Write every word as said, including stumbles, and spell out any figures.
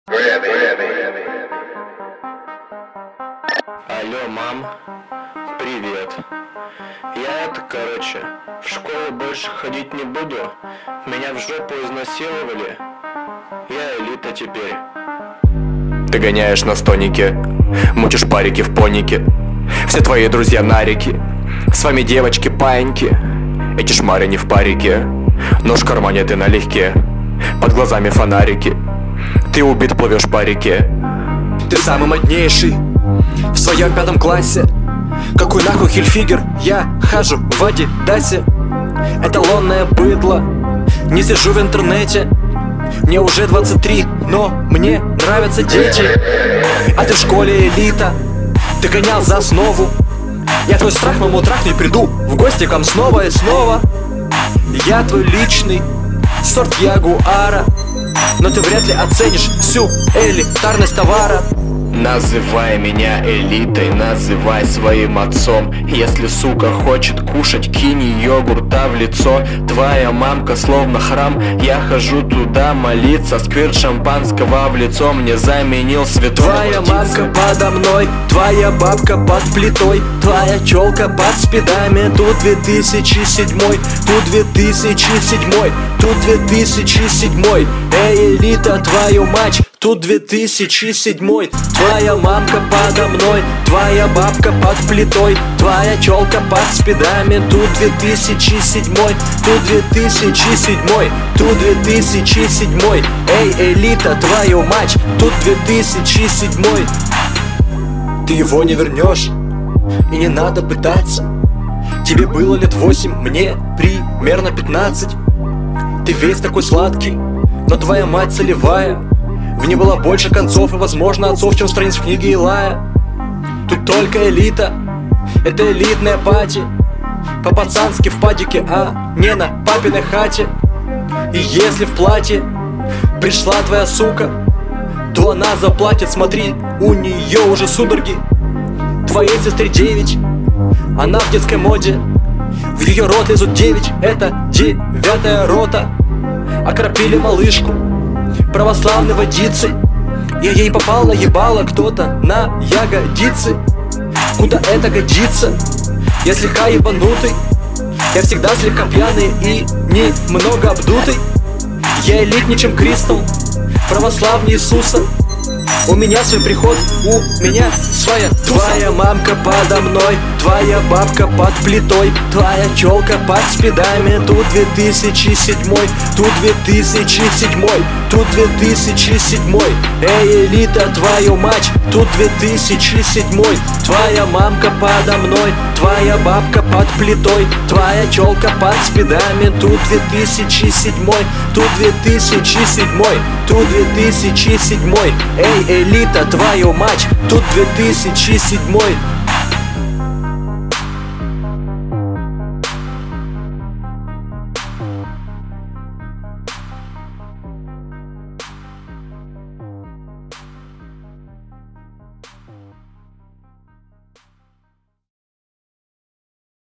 Алло, мам, привет. Я это, короче, в школу больше ходить не буду. Меня в жопу изнасиловали. Я элита теперь. Ты гоняешь на стонике, мутишь парики в понике. Все твои друзья нарики, с вами девочки паиньки. Эти шмары не в парике, нож в кармане ты налегке. Под глазами фонарики, ты убит, плывешь по реке. Ты самый моднейший в своем пятом классе. Какой нахуй хильфигер, я хожу в адидасе. Эталонное быдло, не сижу в интернете. Мне уже двадцать три, но мне нравятся дети. А ты в школе элита, ты гонял за основу. Я твой страх, маму трахну и приду в гости к вам снова и снова. Я твой личный сорт ягуара, но ты вряд ли оценишь всю элитарность товара. Называй меня элитой, называй своим отцом. Если сука хочет кушать, кинь йогурта в лицо. Твоя мамка словно храм, я хожу туда молиться. Сквирт шампанского в лицо мне заменил святой. Твоя мамка подо мной, твоя бабка под плитой, твоя челка под спидами. Тут две тысячи седьмой, тут две тысячи седьмой, тут две тысячи седьмой. Эй, элита, твою мать, тут две тысячи седьмой. Твоя мамка подо мной, твоя бабка под плитой, твоя челка под спидами. Тут две тысячи седьмой, тут две тысячи седьмой, тут две тысячи седьмой. Эй, элита, твою мать, тут две тысячи седьмой. Ты его не вернешь, и не надо пытаться. Тебе было лет восемь, мне примерно пятнадцать. Ты весь такой сладкий, но твоя мать солевая. В ней было больше концов и, возможно, отцов, чем страниц в книге Илая. Тут только элита, это элитная пати. По-пацански в падике, а не на папиной хате. И если в платье пришла твоя сука, то она заплатит, смотри, у нее уже судороги. Твоей сестре девять, она в детской моде. В ее рот лезут девять, это девятая рота. Окропили малышку православной водицей, и ей попало ебало кто-то на ягодицы. Куда это годится? Я слегка ебанутый, я всегда слегка пьяный и немного обдутый. Я элитнее, чем Кристал, православнее Иисуса. У меня свой приход, у меня своя туса. Твоя мамка подо мной, твоя бабка под плитой, твоя челка под спидами. Тут две тысячи седьмой, тут две тысячи седьмой, тут две тысячи седьмой. Эй, элита, твою мать, тут две тысячи седьмой. Твоя мамка подо мной, твоя бабка под плитой, твоя челка под спидами. Тут две тысячи седьмой, тут две тысячи седьмой, тут две тысячи седьмой. Эй, элита, твою мать, тут две тысячи седьмой.